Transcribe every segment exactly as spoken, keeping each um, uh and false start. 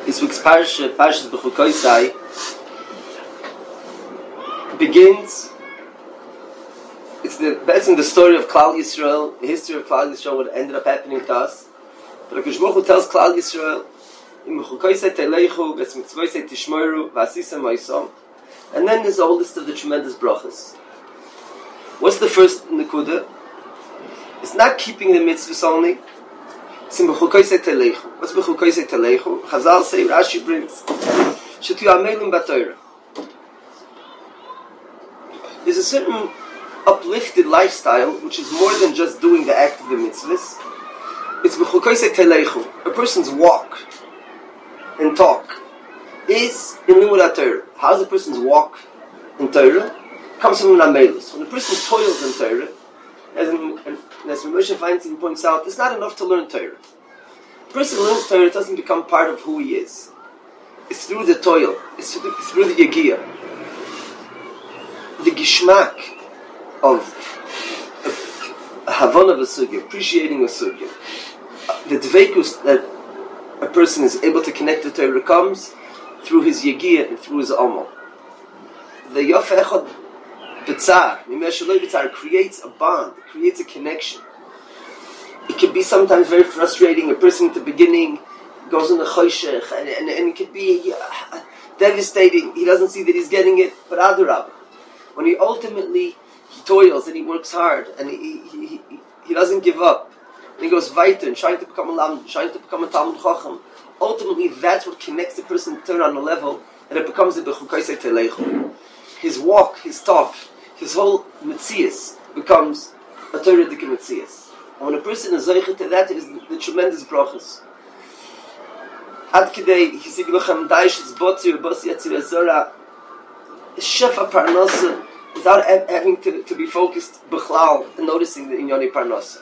This week's parsha, Parshas B'chukoisai, begins. It's the that's in the story of Klal Yisrael, the history of Klal Yisrael, what ended up happening to us. But HaKadosh Baruch Hu tells Klal Yisrael, "Im B'chukoisai teleichu, v'es mitzvosai tishmoru, v'asisem ma'isam." And then there's a whole list of the tremendous brachas. What's the first nekuda? It's not keeping the mitzvahs only. It's in B'chukoisai teleichu. What's B'chukoisai teleichu? Chazal say, Rashi brings, Shetu amelim b'Torah. There's a certain uplifted lifestyle which is more than just doing the act of the mitzvahs. It's B'chukoisai teleichu. A person's walk and talk is in limud Torah. How's a person's walk in Torah? Comes from an amelus. When a person toils in Torah, as in, as Moshe Feinstein points out, it's not enough to learn Torah. A person learns Torah, it doesn't become part of who he is. It's through the toil. It's through the, through the yagiyah. The gishmak of a, a havana of a sugya, appreciating a sugya. The dveikus that a person is able to connect to Torah comes through his yagiyah and through his amal. The yofa echad b'tzar, mimesh shaloi b'tzar, creates a bond, creates a connection. It can be sometimes very frustrating. A person at the beginning goes in the choshech, and, and, and it could be uh, devastating. He doesn't see that he's getting it, but adarab, when he ultimately he toils and he works hard and he he, he, he doesn't give up, and he goes weiter and trying to become a lam, trying to become a talmid chacham. Ultimately, that's what connects the person to turn on a level, and it becomes the b'chukoisai teleichu. His walk, his talk, his whole mitzias becomes a Torah-dik mitzias. And when a person is zoiche to that, it is the, the tremendous brachas. Ad kidei, hisig lochem daish, it's botzir, botzir, yatzir, azora, shefa parnasa, without having to, to be focused b'chlal and noticing the inyoni parnasa.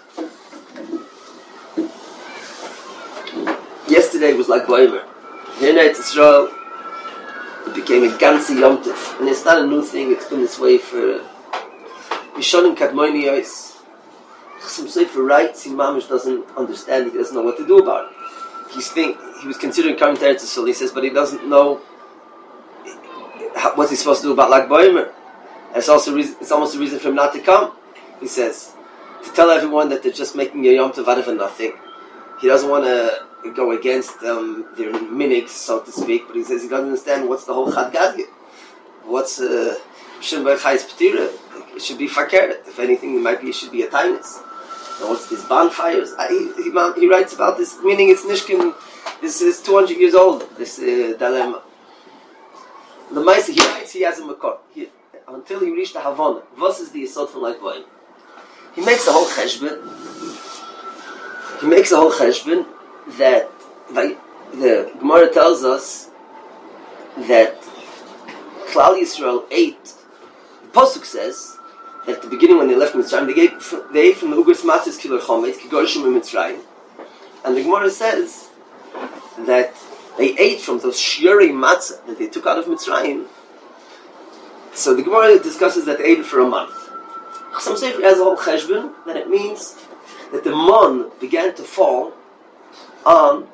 Yesterday was like Boimer. Here in Eretz Yisrael, it became a ganze yomtiv. And it's not a new thing, it's been this way for Yishonim Kadmoniyos. Some Sefer writes, he mamish doesn't understand, he doesn't know what to do about it. He's think, he was considering coming to Eretz Yisrael, he says, but he doesn't know how, what he's supposed to do about Lag Boimer. And it's, also reason, it's almost a reason for him not to come. He says, to tell everyone that they're just making a yomtiv out of a nothing. He doesn't want to go against um, their minigs, so to speak, but he says he doesn't understand what's the whole Chad Gadget. What's uh, Shem Berchai's Petira? It should be fakeret. If anything, it might be, it should be a tainus. And what's these bonfires? Uh, he, he, he writes about this, meaning it's Nishkin, this is two hundred years old, this uh, dilemma. The Maisa, he writes, he has a makor. He, until he reached the Havana. What is the Yisod from like Boy? He makes a whole cheshbon. He makes a whole cheshbon that like, the Gemara tells us that Klal Yisrael ate. The Pasuk says that at the beginning when they left Mitzrayim, they, gave, they ate from the Ugras Matzis Kilar Chometz Kigorshim in Mitzrayim, and the Gemara says that they ate from those Shiurei Matzah that they took out of Mitzrayim. So the Gemara discusses that they ate it for a month. Some say has a whole cheshbon that it means that the mon began to fall on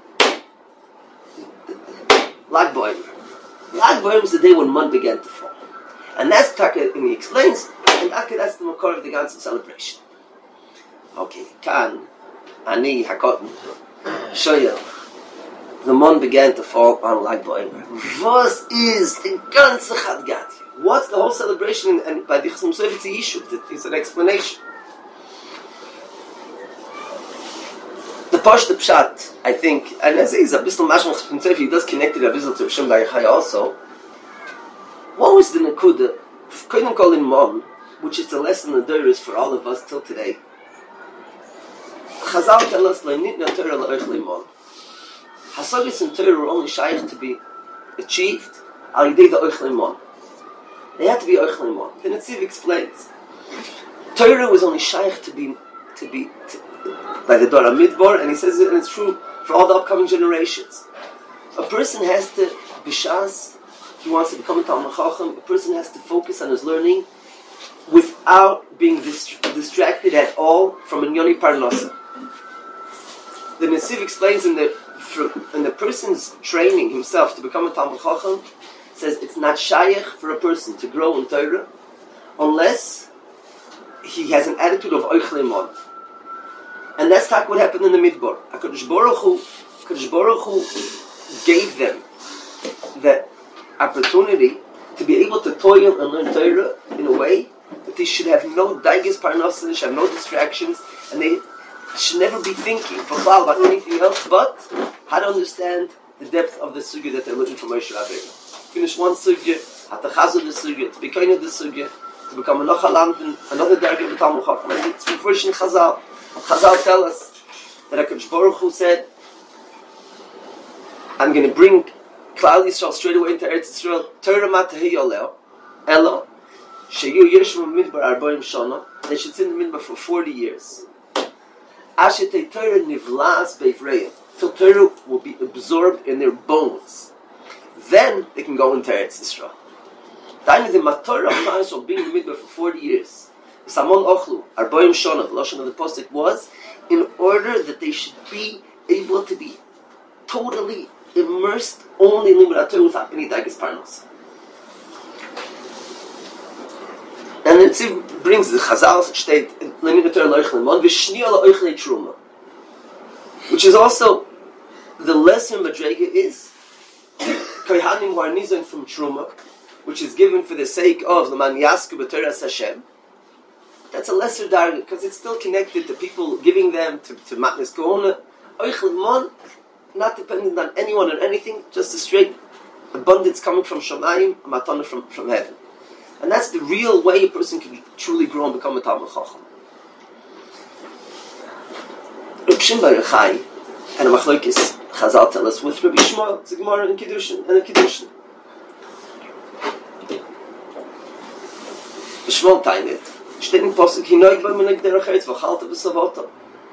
Lag Boimer. Lag Boimer is the day when mon began to fall. And that's Taka, and he explains, and Taka, that's the makor of the ganze celebration. Okay, Kan, Ani, Hakotten, Shoyel, the mon began to fall on Lag Boimer. What is the ganze Chad Gadya? What's the whole celebration? And by the Chasam Sofer, it's a issue, it's an explanation. The Pashta Pshat, I think, and as is a Bisl Mashmach Chasam Sofer, he does connect it a Bisl to Hashem Bayachai also. What was the Nekuda, Kodim Kol in Mon, which is the lesson of Doris for all of us till today? Chazal tell us, Le'nitna Torah La'oich Le'mon. Hasagis and Torah were only shaykh to be achieved al yidei the Oich Le'mon. They had to be Oich Le'mon. The Netziv explains. Torah was only shaykh to be, to be, to, by the Dor HaMidbar, and he says it, and it's true for all the upcoming generations. A person has to, b'shas, he wants to become a Talmid Chacham, a person has to focus on his learning without being dist- distracted at all from a Inyoni Parnasa. The Netziv explains in the, in the person's training himself to become a Talmid Chacham, says it's not shaykh for a person to grow in Torah unless he has an attitude of Oichle Mon. And that's not what happened in the Midbar. HaKadosh Baruch Hu, HaKadosh Baruch Hu gave them the opportunity to be able to toil and learn Torah in a way that they should have no daiges parnasa, they should have no distractions, and they should never be thinking about anything else but how to understand the depth of the sugya that they're looking for Moshe Rabbeinu. Finish one sugya, have to chazor the sugya, to be kind of the sugya, to become a nochalam, another dargah of the Talmid Chacham. And it's first in Chazal. Chazal tell us that HaKadosh Baruch Hu said, I'm going to bring Klal Yisrael straight away into Eretz Yisrael. Torah matahei yoleo, elo, sheyu yeshmu midbar arbaim shana. They should sit in the midbar for forty years. Ashetei Torah nivlas beivreim, till Torah will be absorbed in their bones. Then they can go into Eretz Yisrael. Time the matorah of will be in the midbar for forty years. Samon ochlu arbaim shana. The lashon of the posuk was in order that they should be able to be totally immersed only in Limud Torah without any daiges parnos. And it brings the Chazal state Limud Torah loichle mon v'shniya loichle truma, which is also the lesson Madrega is kohanim who are nizon from truma, which is given for the sake of l'man yasku b'Torah Hashem. That's a lesser dargah because it's still connected to people giving them to to matnes kohona. Oichle mon, not dependent on anyone or anything, just a straight abundance coming from Shamayim, a matana from, from heaven. And that's the real way a person can truly grow and become a Talmid Chacham. Reb Shimon Bar Yochai and a Machlokes Chazal tell us with Rabbi Shmuel, it's a Gemara in Kiddushin and a Kiddushin. Shmuel tainet, steht in Posuk, Hinoi ba menek derech eretz, v'chalta b'savoto.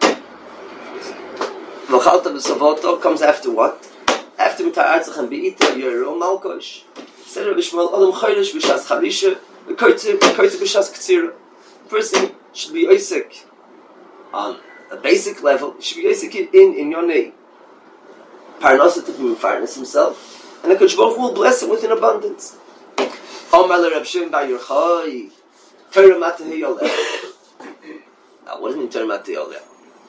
V'chalta b'savoto comes after what? After Mitar Artzach and Be'ita, Yero, Malkosh. Said Rabbi Shmuel, Adam Chodesh b'shas Charisha, V'koytze b'shas Ktsira. A person should be Isaac on a basic level. He should be Isaac in in Yonei. Parnasa to be Mefarnes himself, and the Kodesh Baruch Hu will bless him with an abundance. Omar le Reb Shimon Bar Yochai, Torah matahei yoleh. Now, what does it mean Torah matahei yoleh?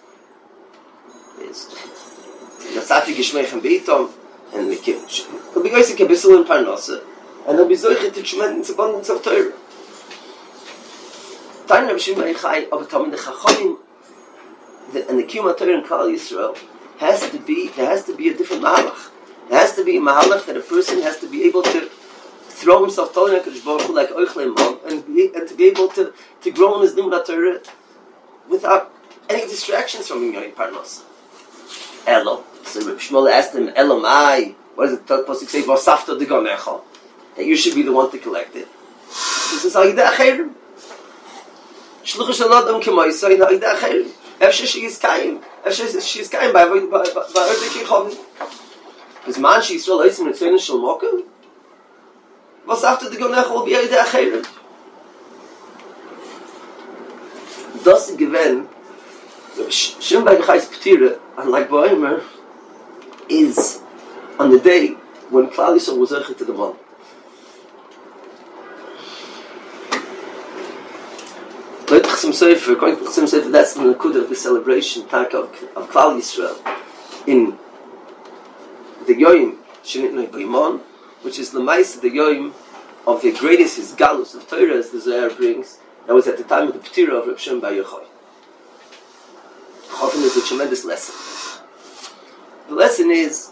Is Nasati Gishmeichem Beitom, and he'll be Isaac a Bissel in Parnasa, and he'll be Zoichet to tremendous abundance of Torah. Tanya Reb Shimon Bar Yochai of Talmid Chachomim, and the Kiyum Torah in Klal Yisrael has to be, there has to be a different mahalach. There has to be a mahalach that a person has to be able to throw himself totally in HaKadosh Baruch Hu like Oichle Mon, and be, and to be able to, to grow in his Limud Torah without any distractions from Yoni Parnos. Elo. So Reb Shmuel asked him, Elo Mai, what does the Pasuk say? V'asafta d'gonecha. That you should be the one to collect it. He says, Ha'ideh Acherim. Shlucha shel Adam k'moisai, Ha'ideh Acherim. Efshe she is kaim. Efshe she is kaim by by by Erdeki Chovim. Is man she Yisrael Eitzim Ritzoyin Shel Mokum? Was after the Gonech will be Ha'ideh Acherim. Das given Shimon Bar Yochai's Ptira, unlike Boimer, is on the day when Klal Yisrael was Zochet to the Mon. Like Chasam Sofer, according to Chasam Sofer, that's the Nakuda of the celebration of, of Klal Yisrael in the Yoim Shenitnei B'Yimon, which is the Maisa, the Yoim of the greatest his Galus of Torah, as the Zohar brings. That was at the time of the Ptira of Reb Shimon Bar Yochai. Often is a tremendous lesson. The lesson is,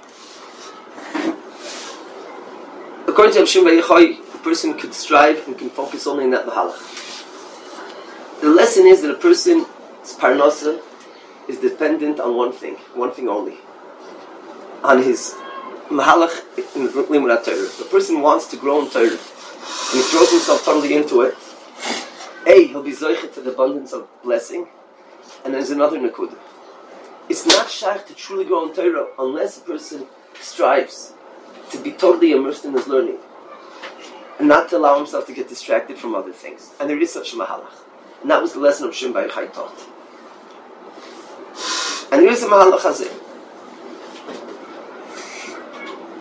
according to Reb Shimon Bar Yochai, a person could strive and can focus only in that mahalach. The lesson is that a person's parnasa is dependent on one thing, one thing only, on his mahalach in Limud Torah. If a person wants to grow in Torah and he throws himself totally into it, A, he'll be zoichet to the abundance of blessing, and there's another nakuda. It's not shaykh to truly grow in Torah unless a person strives to be totally immersed in his learning and not to allow himself to get distracted from other things. And there is such a mahalach. And that was the lesson of Shimon Bar Yochai taught. And there is a mahalach hazeh.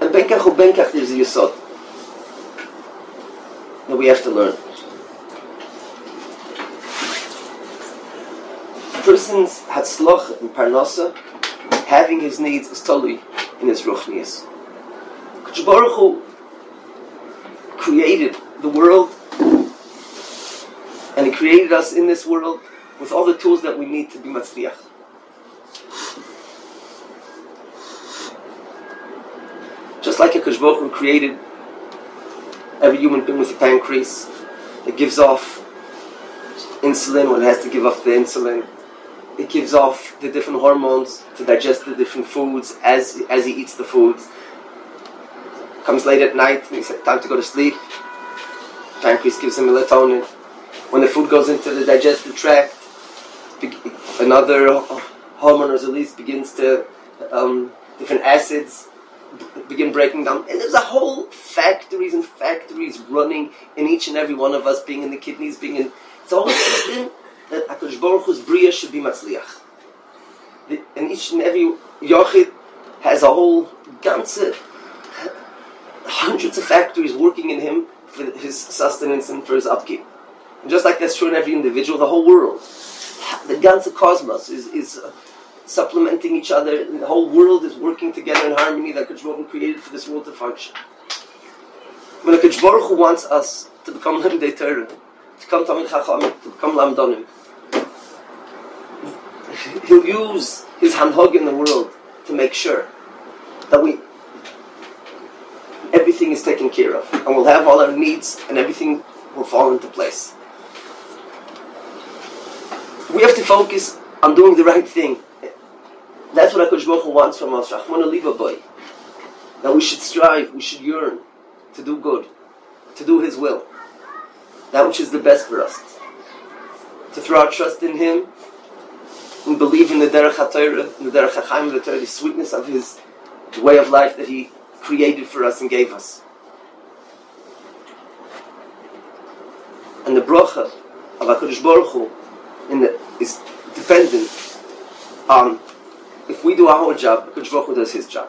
And benkach or benkach, there's a yesod that we have to learn. A person's hatzloch in parnasa, having his needs is totally in his ruchnias. Kadosh Baruch Hu created the world, and He created us in this world with all the tools that we need to be matzliach. Just like a Kadosh Baruch Hu created every human being with a pancreas that gives off insulin when it has to give off the insulin. It gives off the different hormones to digest the different foods as as he eats the foods. Comes late at night and it's time to go to sleep. Pancreas gives him melatonin. When the food goes into the digestive tract, another hormone or release begins to um, different acids begin breaking down, and there's a whole factories and factories running in each and every one of us, being in the kidneys, being in it's a whole system that HaKadosh Baruch Hu's Bria should be matzliach. The, and each and every yochid has a whole ganze, hundreds of factories working in him for his sustenance and for his upkeep. And just like that's true in every individual, the whole world, the ganze cosmos is is uh, supplementing each other, and the whole world is working together in harmony that HaKadosh Baruch Hu created for this world to function. When HaKadosh Baruch Hu wants us to become Lemdei Torah, to become Talmid Chachamim, to become Lamdonim, He'll use His handhog in the world to make sure that we everything is taken care of, and we'll have all our needs, and everything will fall into place. We have to focus on doing the right thing. That's what HaKadosh Baruch Hu wants from us. Rachmana liba boy. That we should strive, we should yearn to do good, to do His will. That which is the best for us. To throw our trust in Him, and believe in the Derech HaTorah, in the Derech HaChaim, the Torah, the sweetness of His way of life that He created for us and gave us. And the bracha of HaKadosh Baruch Hu in the, is dependent on if we do our job, HaKadosh Baruch Hu does His job.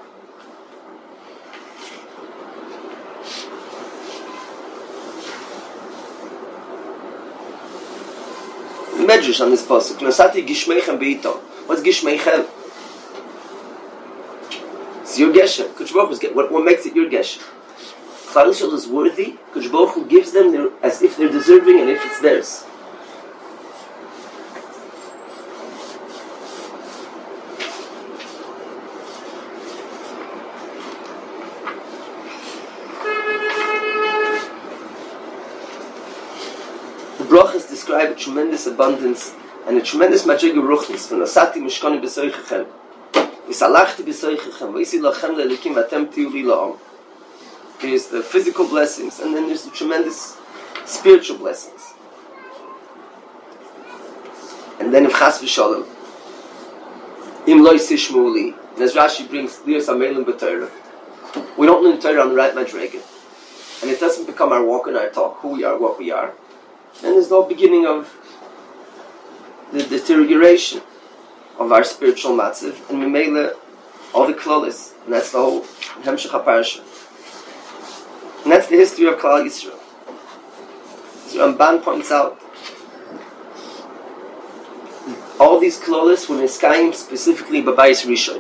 Medrash on this pasuk. Nosati gishmeichem be'itom. What's gishmeichem? It's your geshem. HaKadosh Baruch Hu, what, what makes it your geshem? Klal Yisrael is worthy. HaKadosh Baruch Hu gives them their, as if they're deserving and if it's theirs. Brachas describe a tremendous abundance and a tremendous madriga ruchnis. From Nasati mishkani b'soichechem, v'salachti b'soichechem, v'isi lachem le'elikim v'atem tiyu li la'am. There's the physical blessings, and then there's the tremendous spiritual blessings. And then if chas v'shalom, im lo yisishmu li, and as Rashi brings, lios amelim b'Torah, we don't learn Torah on the right madriga, and it doesn't become our walk and our talk, who we are, what we are. And there's no beginning of the deterioration of our spiritual matziv, and Mimele, all the klolis, and that's the whole Hemshech HaParsha. And that's the history of Klal Yisrael. As Ramban points out, all these klolis were niskayim specifically b'bayis rishon.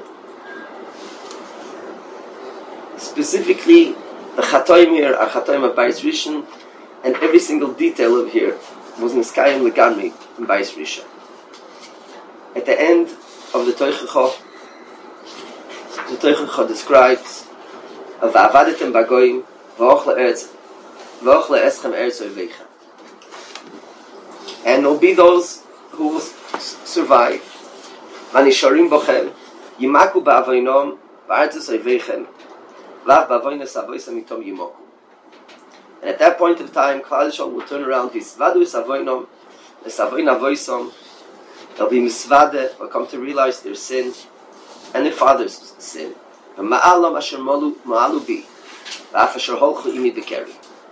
Specifically, the chatoim here are chatoim of bayis rishon, and every single detail of here was niskayim legamri in bayis rishon. At the end of the Toichacha, the Toichacha describes of va'avadetem bagoyim v'och le'eretz v'och le'eschem eretz oivechem. And there will be those who will survive. V'anisharim bochem yimaku ba'avoinom v'aretz oivechem v'av ba'avoinas avoisam mitom yimoku. And at that point of time, Klal Yisrael will turn around. Visvadu savoinom, lesavoin avoisom. They'll be misvade, will come to realize their sin and their father's sin. Ma'alam asher malu ma'alu bi, v'af asher holchu imi bekeri.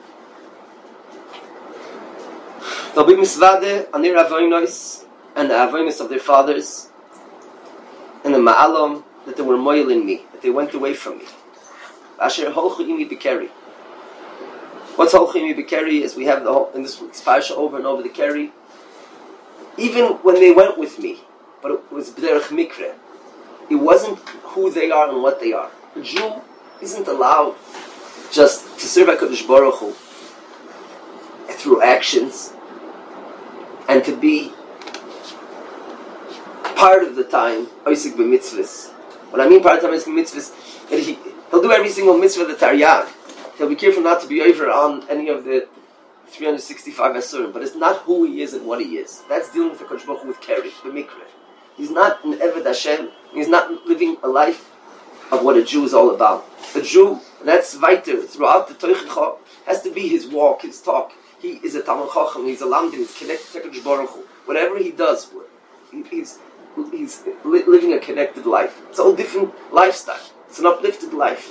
They'll be misvade on their avoinos and the avoinos of their fathers, and the ma'alam that they were moil in me, that they went away from me. Asher holchu imi b'keri. What's holchu imi b'keri is we have the whole, in this parsha over and over the keri. Even when they went with me, but it was b'derech mikre. It wasn't who they are and what they are. A Jew isn't allowed just to serve HaKadosh Baruch Hu through actions and to be part of the time oisik b'mitzvahs. When I mean part of the time oisik b'mitzvahs, that he, he'll do every single mitzvah the Taryag. He'll be careful not to be over on any of the three hundred sixty-five Asurim, but it's not who he is and what he is. That's dealing with the HaKadosh Baruch Hu with Keri, b'mikre. He's not an Eved Hashem. He's not living a life of what a Jew is all about. A Jew, and that's weiter, throughout the Teuchach, has to be his walk, his talk. He is a Talmud Chacham, he's a Lamdim, he's connected to HaKadosh Baruch Hu. Whatever he does, he's, he's li- living a connected life. It's a whole different lifestyle. It's an uplifted life.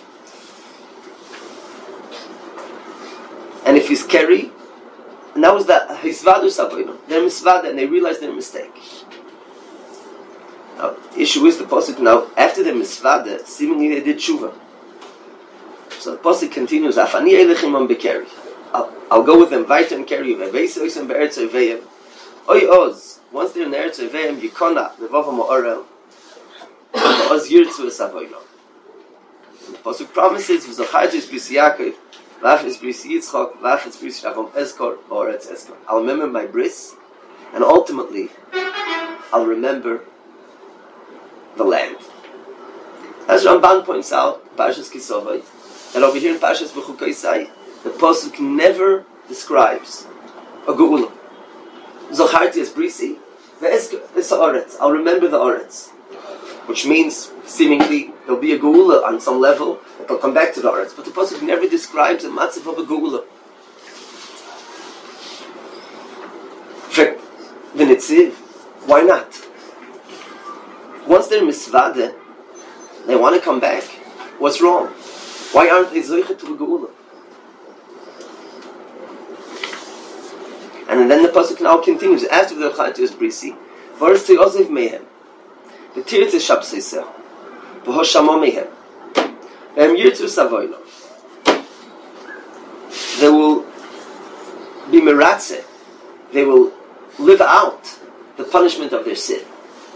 And if he's Keri, and that was that, Hisvadu Savoyim, they're misvada, and they realize their mistake. Now, the issue is the Pasuk now, after the Misvada, seemingly they did Tshuva. So the Pasuk continues, Afani Eilechim am Bekeri. I'll go with them, weiter and Keri, Veveis Oisem Be'eretz Oiveyem. Oy Oz, once they're in the Eretz Oiveyem, Yikona, Levava Mo'orel, Oz Yirtzu Esavoylo. The Pasuk promises, V'zochaytis B'ris Yaakov, V'afis B'ris Yitzchok, V'afis B'ris Shavom Eskor, V'oretz Eskor. I'll remember my bris, and ultimately, I'll remember the land. As Ramban points out, Parshas Kisovai, and over here in Parshas B'chukaisai, the Pasuk never describes a Geula. Zocharti es brisi, ve'es ha'oretz. I'll remember the Oretz. Which means, seemingly, there'll be a Geula on some level, but they'll come back to the Oretz. But the Pasuk never describes a matzav of a Geula. The Netziv, why not? Once they're misvade, they want to come back. What's wrong? Why aren't they zoichet to a geula? And then the pasuk now continues after the Chayatus Brisi. V'oretz te'ozev mehem, v'tirtz shabseiseh, v'hoshamo mehem, v'hem yirtzu savoylo. They will be meratze. They will live out the punishment of their sin.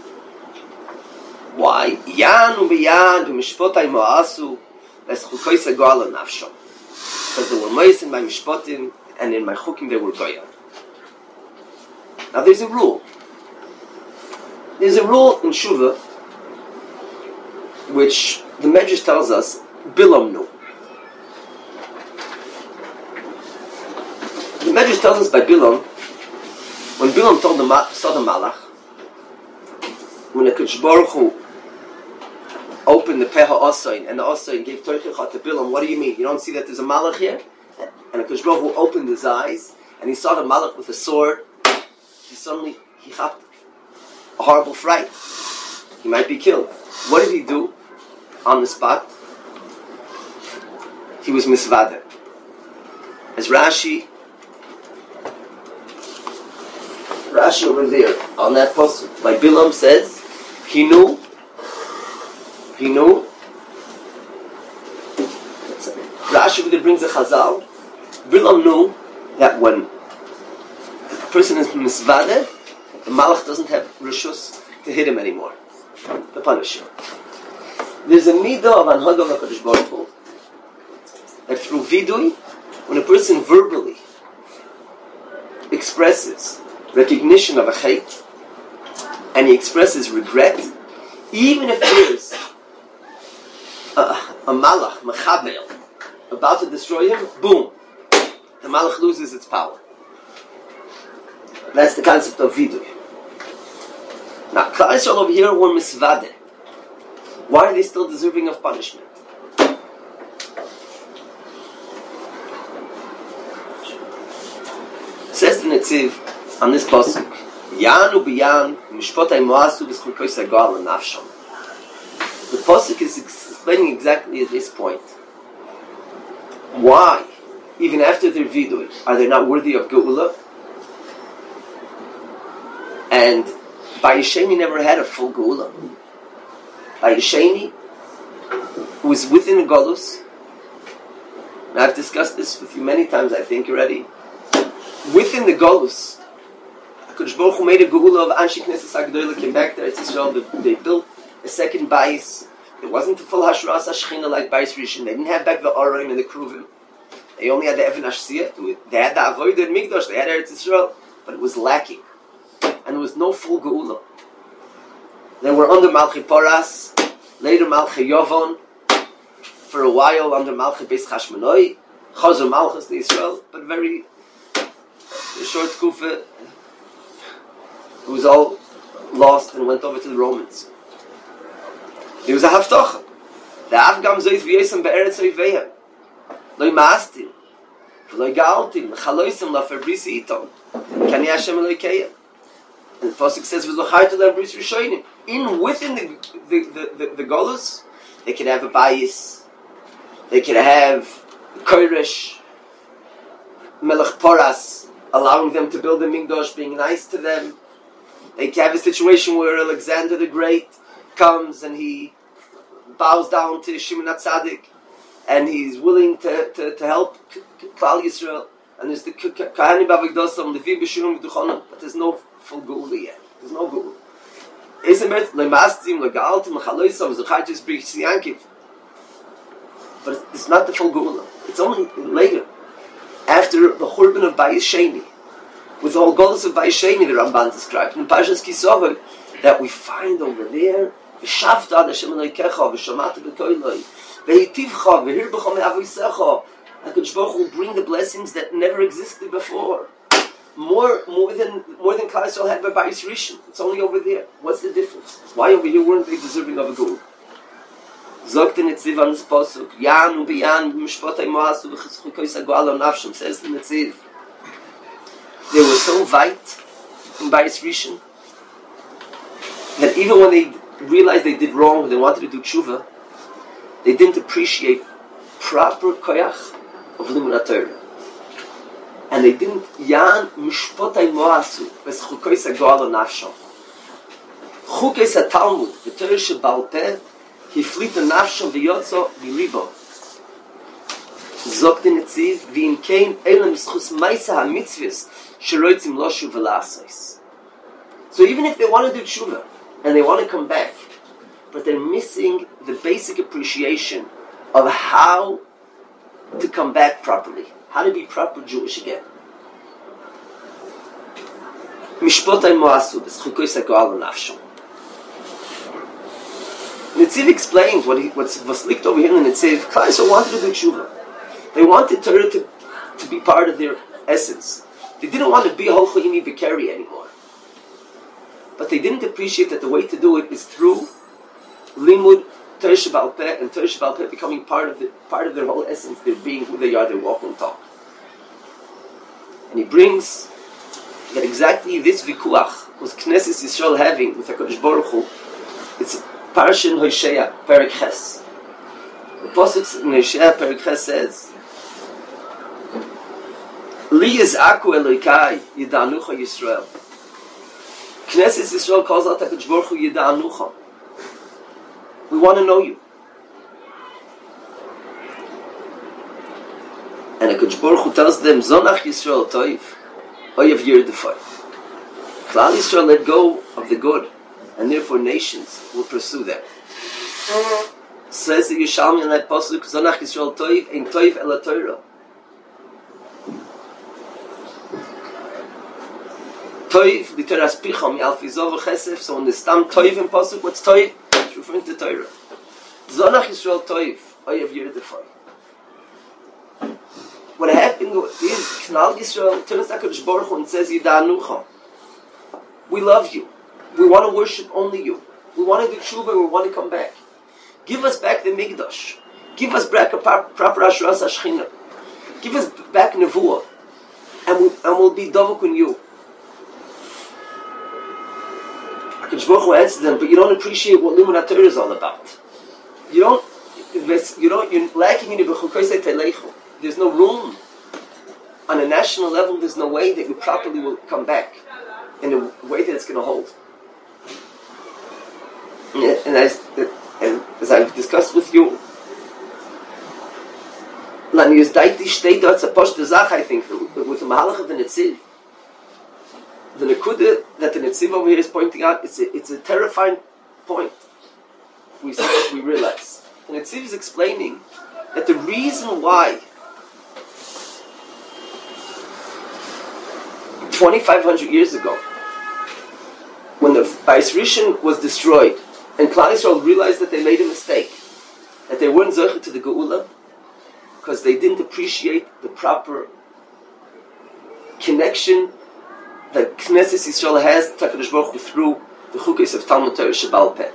Why? Yanu b'yan v'mishpotai mo'asu v'eschukoysa go'ala nafshom. Because they were mois in my mishpotim and in my chukim they were goyal. Now there's a rule. There's a rule in Shuvah which the Medrash tells us Bilam knew. The Medrash tells us by Bilam, when Bilam told the saw the Malach, when the Kadosh Baruch Hu opened the Peha Osain and the Osain gave Torchecha to Bilam, what do you mean? You don't see that there's a Malach here? And the Kadosh Baruch Hu opened his eyes and he saw the Malach with a sword. He suddenly, he had a horrible fright. He might be killed. What did he do on the spot? He was misvada. As Rashi, Rashi over there on that post, like Bilam says, he knew, he knew. Rashi over there brings a chazal. Bilam knew that when a person is misvada, the malach doesn't have rishus to hit him anymore, to punish him. There's a midah of anhag of HaKadosh Baruch Hu that through vidui, when a person verbally expresses recognition of a chait and he expresses regret, even if there's a, a malach, mechabel, about to destroy him, boom, the malach loses its power. That's the concept of vidui. Now, Klal Yisrael over here were misvade. Why are they still deserving of punishment? Says the Netziv on this pasuk, Yanu b'yan mishpotay moasu v'schukos hagal nafsham. The pasuk is explaining exactly at this point why, even after their vidui, are they not worthy of geula? And Bayesheni never had a full geula. Bayesheni was within the Golus, And I've discussed this with you many times, I think, already. Within the Golus, HaKadosh Baruch Hu made a geula of Anshei Knesset HaGedolah, came back to Eretz Yisrael, they, they built a second bayis. It wasn't the full Hashras HaShechina like Bayis Rishon. They didn't have back the Aron and the Kruvim. They only had the Even HaShsiyah. They had the Avodah and Mikdash. They had Eretz Yisrael, but it was lacking. And there was no full geula. They were under Malchi Poras, later Malchi Yovon, for a while under Malchi Beis Chashmonai, Chazar Malchus to Israel, but very short kufa. It was all lost and went over to the Romans. It was a haftocha. The Afgam zois v'yesam be'eretz oiveihem. Loi ma'astim. Loi ga'altim. L'chaloisem la'ferbrisi itom. Kani Hashem Elokeim. And the Pasuk says, v'zochartu la'bris rishonim. In, within the, the, the, the, the Golus, they could have a bayis. They could have Koresh, Melech Poras, allowing them to build a Mikdash, being nice to them. They could have a situation where Alexander the Great comes and he bows down to Shimon HaTzadik and he's willing to, to, to help Klal Yisrael. And there's the Kahani Bavigdosam, the Levi B'Shurim V'Duchonim, but there's no full Geula yet. There's no Geula. Ezemet, Le'mastim, Le'ga'altim, Le'chaloisam, Zechaitis B'Chis Yankiv. But it's not the full Geula. It's only later, after the Churban of Bayis Sheni, with the whole Golus of Bayis Sheni, the Ramban described in Parshas Kisavah, that we find over there, V'shavta ad Hashem Elokecha, V'shamata b'koiloi, V'hitivcha, V'hirbecha me'avoisecha. HaKadosh Baruch Hu will bring the blessings that never existed before. More, more than more than Klal Yisrael had by Bayis Rishon. It's only over there. What's the difference? Why over here weren't they deserving of a Geula? Zogt the Netziv on this pasuk, Yan u'biyan b'mishpotay mo'asu v'chitzchukois ha'go'al ha'nafshim, says the Netziv. They were so white in Bayis Rishon that even when they realized they did wrong, they wanted to do tshuva, they didn't appreciate proper koyach of Limud HaTorah. And they didn't, Yan mishpotay mo'asu v'chitzchukois ha'go'al ha'nafshim. Chukes ha'Talmud, the Torah sheba'al peh, he fleet the nafshon v'yotzo v'ribo. Zogt the Netziv, v'im kein elam schus maisa ha-mitzvahs sheroitzim loshu v'la'asais. So even if they want to do tshuva, and they want to come back, but they're missing the basic appreciation of how to come back properly, how to be proper Jewish again. Mishpotay mo'asu b'schukois ha'go'al ha'nafshon. Netziv explains what he, what's was linked over here in Netziv. Klal Yisrael wanted to do tshuva. They wanted Torah to, to be part of their essence. They didn't want to be a whole Choyimi Bekeri anymore. But they didn't appreciate that the way to do it is through Limud, Torah Sheba'al Peh, and Torah Sheba'al Peh becoming part of the part of their whole essence, their being, who they are, their walk and talk. And he brings that exactly this vikuach was Knesset Yisrael having with HaKadosh Baruch Hu. It's Parashin Hosea, Perek Ches. The Pasuk in Hosea, Perek Ches says, Li yiz'aku Elokai, Yida'anucha Yisrael. Knesset Yisrael calls out HaKadosh Baruch Hu, Yida'anucha. We want to know you. And HaKadosh Baruch Hu tells them, Zonach Yisrael Toiv, Oyev Yirdefai. Klal Yisrael let go of the good, and therefore nations will pursue them. Mm-hmm. Says the Yerushalmi in that pasuk, Zonach Yisrael Toiv, Ein Toiv Ela Torah. Toiv, Literas Picham, Yalfizov Chesef. So when the stam Toiv in pasuk, what's Toiv? It's referring to Torah. Zonach Yisrael Toiv, Oyev Yirdefai. What happened is, Knal Yisrael turns to HaKadosh Baruch Hu and says, Yida'anucha. We love you. We want to worship only you. We want to do tshuva. We want to come back. Give us back the Mikdash. Give us back a proper Ashras HaShechina. Give us back Nevuah. And, we, and we'll be Dovuk in you. HaKadosh Baruch Hu answers them, but you don't appreciate what Limud HaTorah is all about. You don't, you don't, you're lacking in the There's no room. On a national level, there's no way that you properly will come back in a way that it's going to hold. And as, and as I've discussed with you, Lan is daiti steht dort a poste Sach, I think, with the Mahalach of the Netziv. The Nekuda that the Netziv over here is pointing out, it's a, it's a terrifying point. We see, we realize. The Netziv is explaining that the reason why twenty-five hundred years ago, when the Bais Rishon was destroyed, and Klal Yisrael realized that they made a mistake, that they weren't zocher to the Geula, because they didn't appreciate the proper connection that Knesset Yisrael has to HaKadosh Baruch Hu through the Chukos of Talmud Torah Shebal Peh.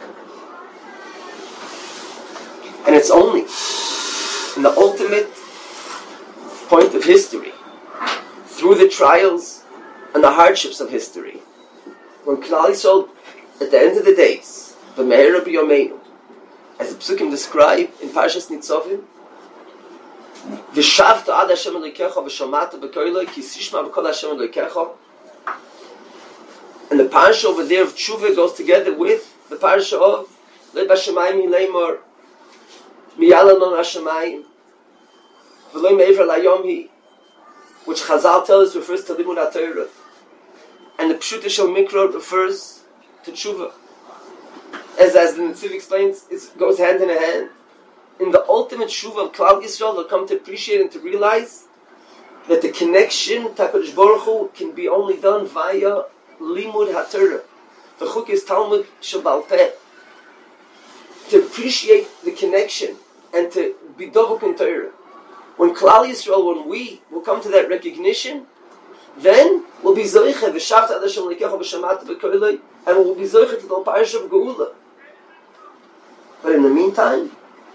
And it's only in the ultimate point of history, through the trials and the hardships of history, when Klal Yisrael, at the end of the days, B'meher B'yomeinu, as the Psukim describe in Parshas Nitzavim, V'shavta ad Hashem Elokecha v'shomata b'koiloi ki sishma b'kol Hashem Elokecha. And the parsha over there of Tshuva goes together with the parsha of Leib Hashemayim Hileimor Miyala non Hashemayim V'loi me'ivra layom hi, which Chazal tells us refers to Limud HaTorah, and the Pshuta Shel Mikra refers to Tshuva. As as the Netziv explains, it goes hand in hand. In the ultimate Tshuva of Klal Yisrael, they'll come to appreciate and to realize that the connection to HaKadosh Baruch Hu can be only done via Limud HaTorah, the Chukos Talmud Shebal Peh. To appreciate the connection and to be dovuk in Torah. When Klal Yisrael, when we will come to that recognition, then we'll be zoiche v'shavta ad Hashem Elokecha v'shamata b'koiloi, and we'll be zoiche to the parsha of Geula. But in the meantime,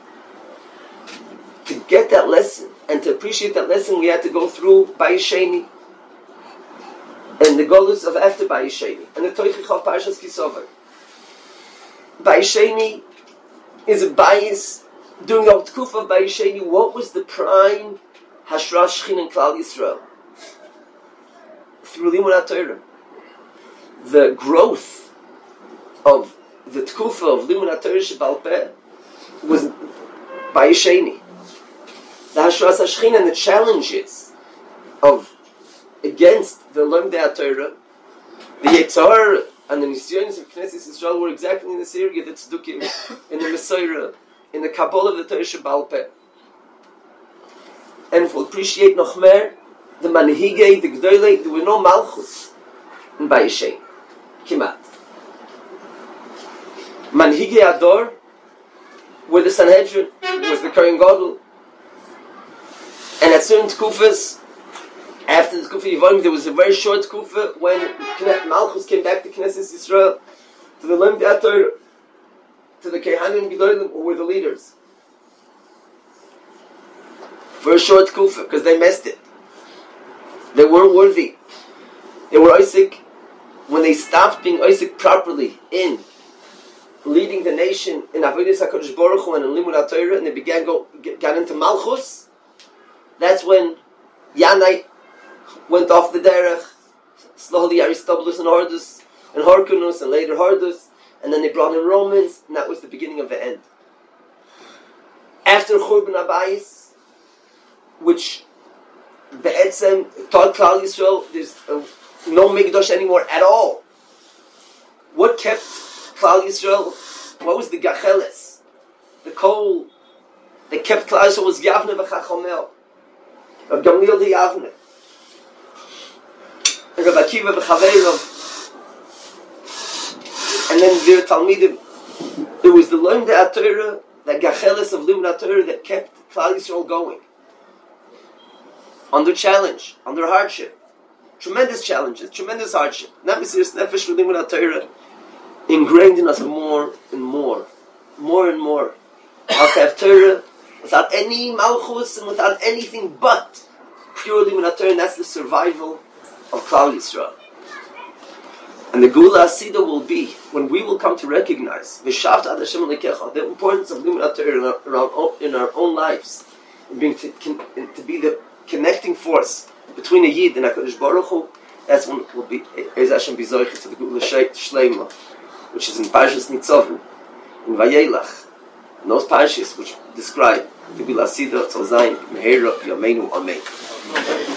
to get that lesson and to appreciate that lesson, we had to go through Bayis Sheni and the Golus of after Bayis Sheni and the Toichich of Parshas Kisova. Bayis Sheni is a bias. During the Tkufa of Bayis Sheni, what was the prime Hashras Shechin in Klal Yisrael? Through Limud HaTorah. The growth of the Tkufa of Limud HaTorah Shebal Peh was Bayis Sheni. The Hashras HaShechin and the challenges of against the Limud HaTorah, the Yetzar and the Nisyonis of Knesset Yisrael were exactly in this area, the Tzdukim, in the Messiah, in the Kabbalah of the Torah Shebal Peh. And if we'll appreciate noch mehr, the Manhigei, the Gdoilei, there were no Malchus in Bayis Sheni. Kimat. Manhigei Ador were the Sanhedrin, was the Kohen Gadol. And at certain Tkufas, after the Tkufa Yevonim, there was a very short Tkufa when Malchus came back to Knesset Yisrael, to the Limud HaTorah, to the Kehanim Gedolim, who were the leaders. For a short Tkufa, because they messed it. They weren't worthy. They were Isaac. When they stopped being Isaac properly in leading the nation in Avodas HaKadosh Baruch Hu and in Limud HaTorah, and they began go got into Malchus, that's when Yanai went off the derech, slowly Aristobulus and Hordus, and Horkunus, and later Hordus, and then they brought in Romans, and that was the beginning of the end. After Churban Abayis, which Be'etzem taught Klal Yisrael, there's uh, no Mikdash anymore at all. What kept Klal Yisrael? What was the Gacheles? The coal that kept Klal Yisrael was Yavne v'Chachomel. Of Gamliel de Yavne. And Rabbi Akiva v'Chaveirov. And then their Talmidim. It was the Limud HaTorah, that Gacheles of Limud HaTorah that kept Klal Yisrael going. Under challenge, under hardship. Tremendous challenges, tremendous hardship. Not Mesiras Nefesh for Limud HaTorah ingrained in us more and more. More and more. How to have Torah without any Malchus and without anything but pure Limud HaTorah, and that's the survival of Klal Yisrael. And the Geula Hasidah will be when we will come to recognize V'shavta ad Hashem Elokecha, the importance of Limud HaTorah in our, in our own lives, and being to, to be the connecting force between a Yid and HaKadosh Baruch Hu. That's when will be Eis Hashem Bizoich to the Geula Shleima, which is in Parshas Nitzavim, in Vayelach, and those parshas which describe to be Lasida, so Zayin, Mehera, Yameinu, Amen.